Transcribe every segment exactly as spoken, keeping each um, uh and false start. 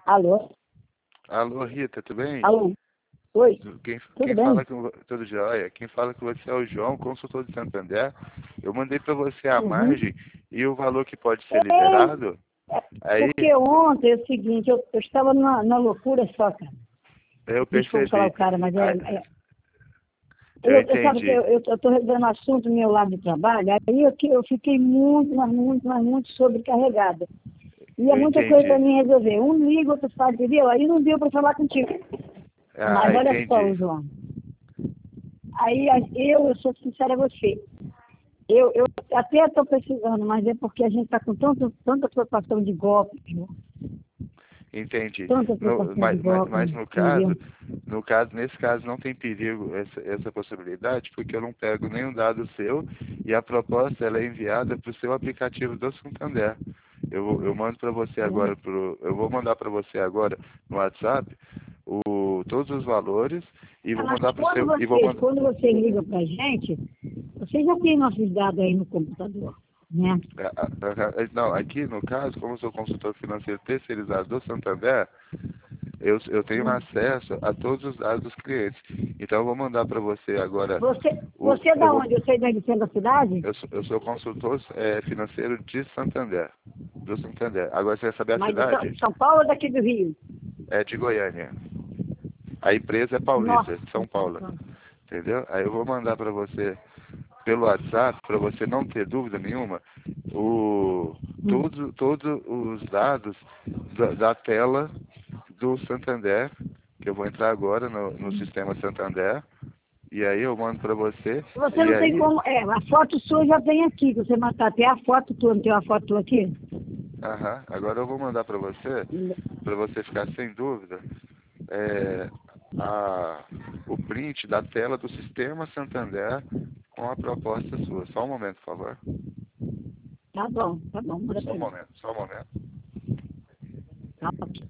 Alô? Alô, Rita, tudo bem? Alô? Oi? Quem, Tudo quem bem? fala com tudo jóia? Quem fala com você é o João, consultor de Santander. Eu mandei para você a Uhum. margem e o valor que pode ser É, liberado. é, Aí porque ontem é o seguinte, eu, eu estava na, na loucura só, cara. eu Desculpa falar o percebi. cara, mas é, Ah, é, eu eu, eu sabe que entendi. eu estou resolvendo assunto do meu lado de trabalho, aí eu, que- eu fiquei muito, mas muito, mas muito sobrecarregada. E é Eu muita coisa para entendi. mim resolver. Um liga, outro faz, entendeu? Aí não deu para falar contigo. Mas Ah, olha só, entendi. João. Aí a- eu, eu sou sincera a você. Eu, eu até estou precisando, mas é porque a gente está com tanto, tanta preocupação de golpe, João. Entendi. Tanta No, preocupação de mas, mas, golpe, mas no entendeu? caso, no caso, nesse caso não tem perigo essa, essa possibilidade, porque eu não pego nenhum dado seu e a proposta ela é enviada para o seu aplicativo do Santander. Eu, eu mando para você agora, pro, eu vou mandar para você agora no WhatsApp o, todos os valores e vou Mas mandar para o quando seu e vou vocês, mandar. quando você liga para a gente, vocês já têm nossos dados aí no computador, né? Não, aqui no caso, como eu sou consultor financeiro terceirizado do Santander, Eu, eu tenho Hum. acesso a todos os dados dos clientes. Então eu vou mandar para você agora. Você, O, você é eu, da vou, onde? Você é da centro da cidade? eu, sou, eu sou consultor é, financeiro de Santander. Do Santander. Agora você vai saber a Mas de São, cidade? São Paulo ou daqui do Rio? É de Goiânia. A empresa é paulista, Nossa, de São Paulo. então, Entendeu? Aí eu vou mandar para você pelo WhatsApp, para você não ter dúvida nenhuma, o, hum. todos, todos os dados da, da tela do Santander, que eu vou entrar agora no, no sistema Santander, e aí eu mando para você, Você e não tem aí, como. É, a foto sua já tem aqui, que você matar até a foto tua, não tem uma foto tua aqui? aham, agora eu vou mandar para você, para você ficar sem dúvida, é, a, o print da tela do sistema Santander com a proposta sua. Só um momento, por favor. Tá bom, tá bom, manda Só pra um mim. momento, só um momento. Tá ok.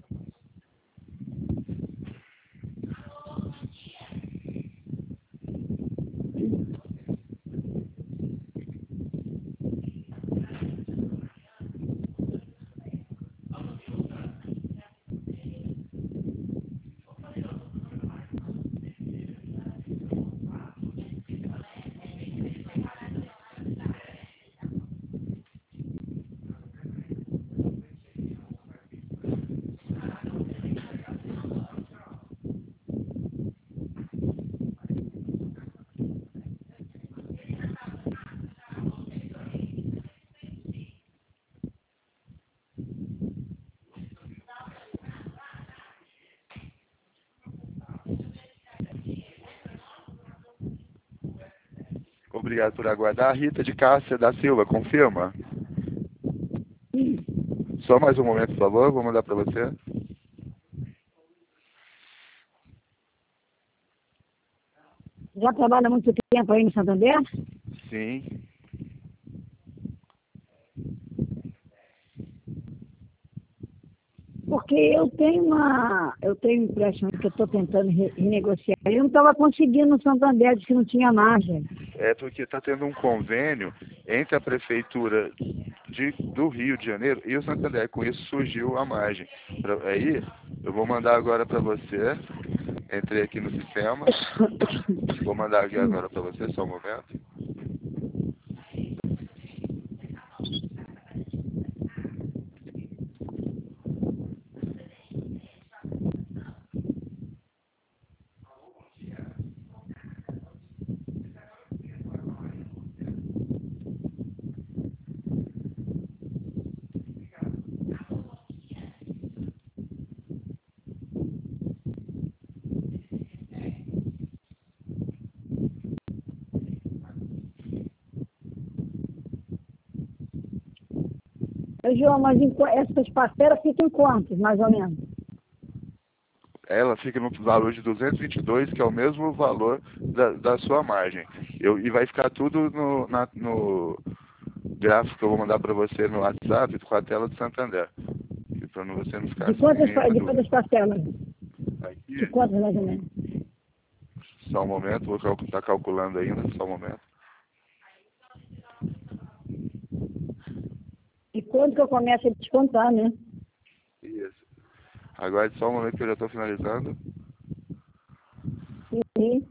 Obrigado por aguardar. Rita de Cássia da Silva, confirma? Só mais um momento, por favor, vou mandar para você. Já trabalha há muito tempo aí no Santander? Sim. Porque eu tenho uma. Eu tenho a impressão que eu estou tentando re- renegociar. Eu não estava conseguindo no Santander, disse que não tinha margem. É porque está tendo um convênio entre a Prefeitura de, do Rio de Janeiro e o Santander. Com isso surgiu a margem. Pra, aí, eu vou mandar agora para você. Entrei aqui no sistema. Vou mandar aqui agora para você, só um momento. Ô, João, mas em qu- essas parcelas ficam em quantos, mais ou menos? Ela fica no valor de duzentos e vinte e dois, que é o mesmo valor da, da sua margem. Eu, e vai ficar tudo no, na, no gráfico que eu vou mandar para você no WhatsApp com a tela do Santander. Para você não ficar De sem quantas, pa- nenhuma de dúvida. quantas parcelas? De Aqui, quantas, mais ou menos? só um momento, vou estar tá calculando ainda, só um momento. E quando que eu começo a descontar, né? Isso. Aguarde só um momento que eu já estou finalizando. Sim.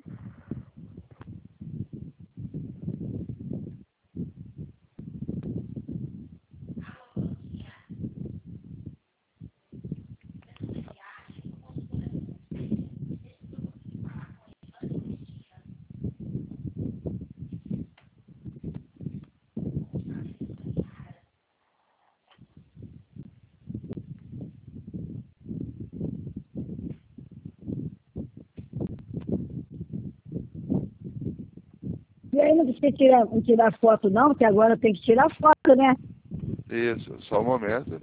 E aí não precisa tirar, não tirar foto não, porque agora tem que tirar foto, né? Isso, só um momento.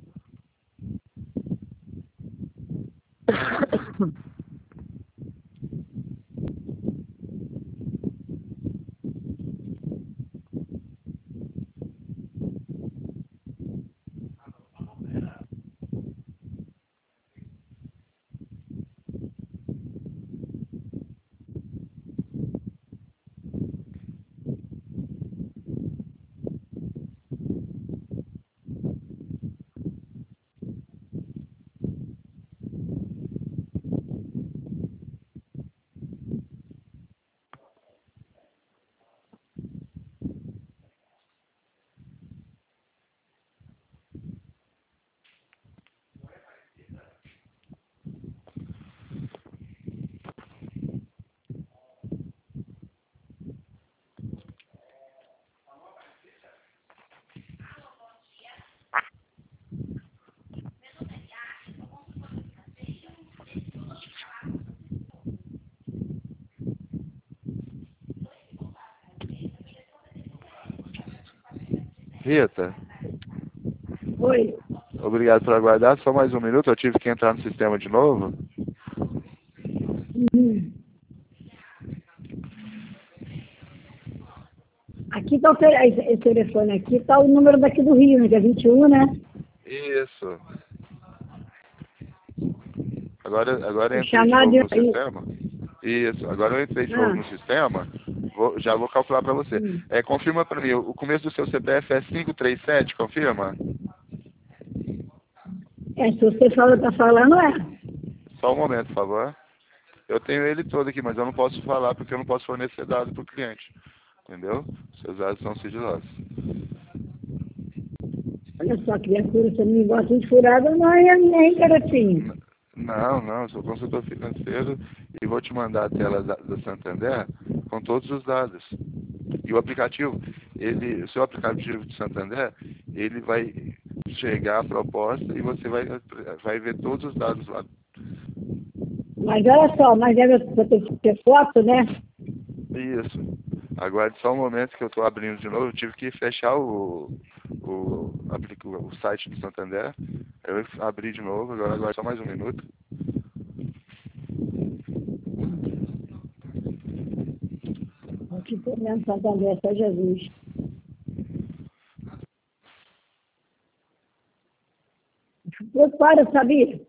Rita, Oi. obrigado por aguardar. Só mais um minuto, eu tive que entrar no sistema de novo. Uhum. Aqui está o te- esse esse telefone aqui, está o número daqui do Rio, né? Que é vinte e um, né? Isso. Agora, agora eu O entrei de chamado novo no de... sistema. Isso, agora eu entrei de novo Ah, no sistema. Vou- já vou calcular para você. hum. É, confirma para mim, o começo do seu C P F é cinco três sete, confirma? É, se você fala, está falando, é. Só um momento, por favor. Eu tenho ele todo aqui, mas eu não posso falar porque eu não posso fornecer dados para o cliente. Entendeu? Seus dados são sigilosos. Olha só, criatura, você não me gosta de furada, não é nem, garotinho. Não, não, eu sou consultor financeiro e vou te mandar a tela da, do Santander com todos os dados. E o aplicativo, ele, o seu aplicativo de Santander, ele vai chegar a proposta e você vai, vai ver todos os dados lá. Mas olha só, mas é você tem que ter foto, né? Isso. Aguarde só um momento que eu estou abrindo de novo. Eu tive que fechar o, o, aplica- o site do Santander. Eu abri de novo, agora aguarde só mais um minuto. Aqui tô mesmo, Santander, só Jesus. Prepara, sabia?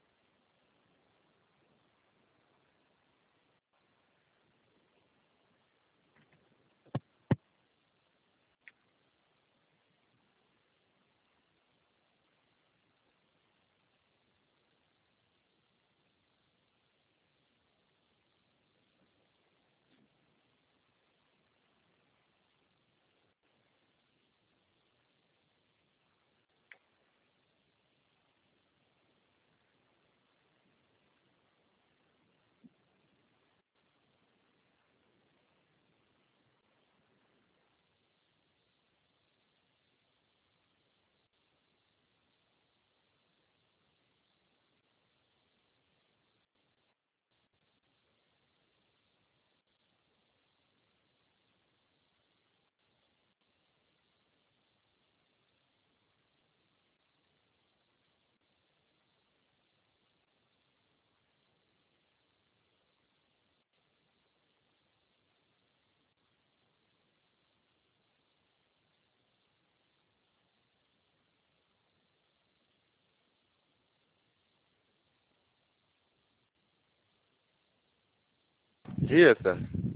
Rita?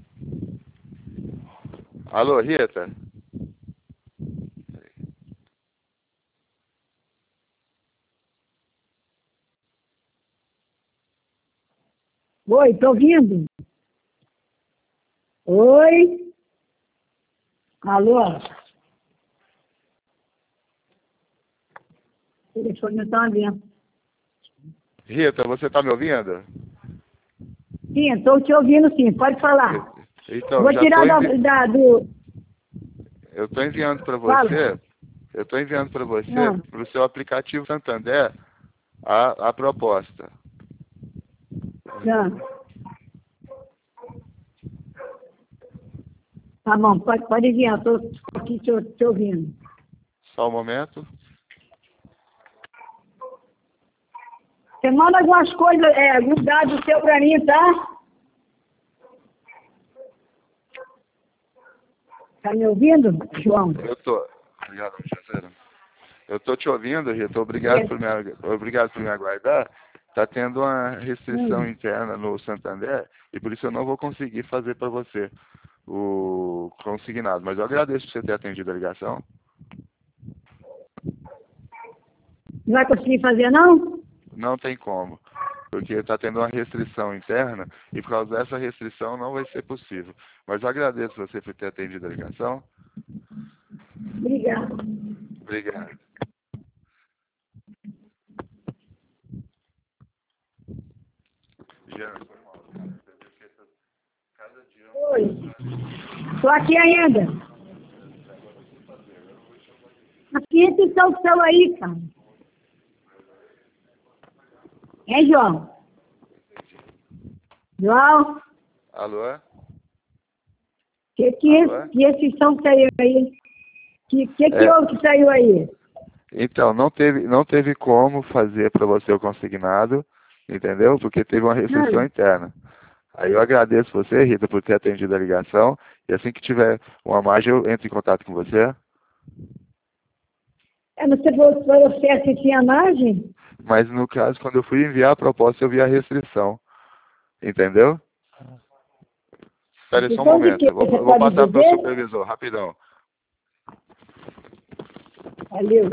Alô, Rita? Oi, tô ouvindo? Oi? Alô? O telefone não está abrindo. Rita, você está me ouvindo? Sim, estou te ouvindo sim, pode falar. Então, Vou já tirar da, envi... da, do... eu estou enviando para Fala. você, eu estou enviando para você, Ah, para o seu aplicativo Santander, a, a proposta. tá. Tá bom, pode, pode enviar, estou aqui te, te ouvindo. Só um momento. Você manda algumas coisas, é, alguns dados seu para mim, tá? Tá me ouvindo, João? Eu tô. Obrigado, Jazeira. Eu tô te ouvindo, Rita. Obrigado É. por me, ag- obrigado por me aguardar. Tá tendo uma restrição Hum. interna no Santander e por isso eu não vou conseguir fazer para você o consignado. Mas eu agradeço por você ter atendido a ligação. Não vai conseguir fazer, não? Não tem como, porque está tendo uma restrição interna e por causa dessa restrição não vai ser possível. Mas eu agradeço você por ter atendido a ligação. Obrigada. Obrigado. Jean, foi mal, cara. Você viu que cada dia Oi. Estou aqui ainda. Aqui esse seu seu aí, cara. Hein, João? João? Alô? Que que, Alô? que esse som saiu aí? Que que, que É, houve que saiu aí? então, não teve, não teve como fazer para você o consignado, entendeu? Porque teve uma restrição Hum. interna. Aí eu agradeço você, Rita, por ter atendido a ligação. E assim que tiver uma margem, eu entro em contato com você. É, você falou para você que tinha margem? Mas no caso, quando eu fui enviar a proposta, eu vi a restrição. Entendeu? Espere só um Então de momento. que? Eu vou, Você eu vou pode passar para o dizer? supervisor, rapidão. Valeu.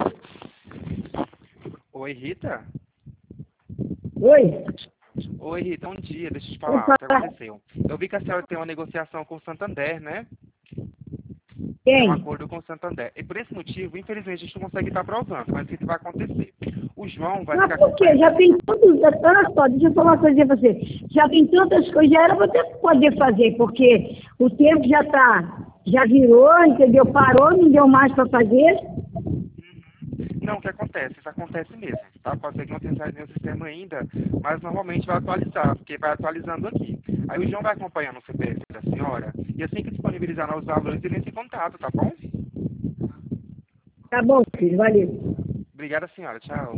Oi, Rita? Oi? Oi, Rita, um dia, deixa eu te Pode falar o que falar. aconteceu. Eu vi que a senhora tem uma negociação com o Santander, né? Tem um Quem? acordo com o Santander. E por esse motivo, infelizmente, a gente não consegue estar aprovando, mas o que vai acontecer? O João vai Mas ficar por quê? Já acompanhando. tem tudo. Olha só, deixa eu falar uma coisa pra você. Já tem tantas coisas, já era você poder fazer, porque o tempo já tá, já virou, entendeu? Parou, não deu mais para fazer. Não, o que acontece? Isso acontece mesmo, tá? Pode ser que não tenha saído nenhum sistema ainda, mas normalmente vai atualizar, porque vai atualizando aqui. Aí o João vai acompanhando o C P F da senhora, e assim que disponibilizar novos valores, ele entra em contato, tá bom? Tá bom, filho, valeu. Obrigada, senhora. Tchau.